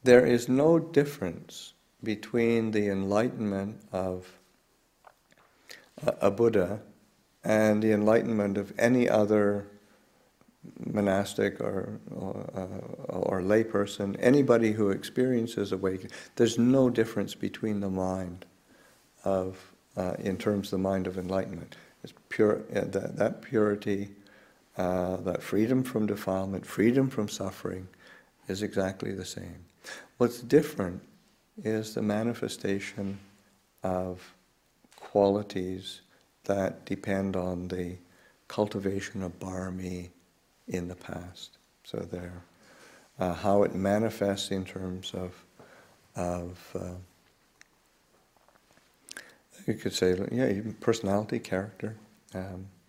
there is no difference between the enlightenment of a Buddha and the enlightenment of any other monastic or lay person, anybody who experiences awakening. There's no difference between the mind of, in terms of the mind of enlightenment. It's pure. That purity, that freedom from defilement, freedom from suffering, is exactly the same. What's different is the manifestation of qualities that depend on the cultivation of barmi in the past. So there, how it manifests in terms of you could say, yeah, even personality, character.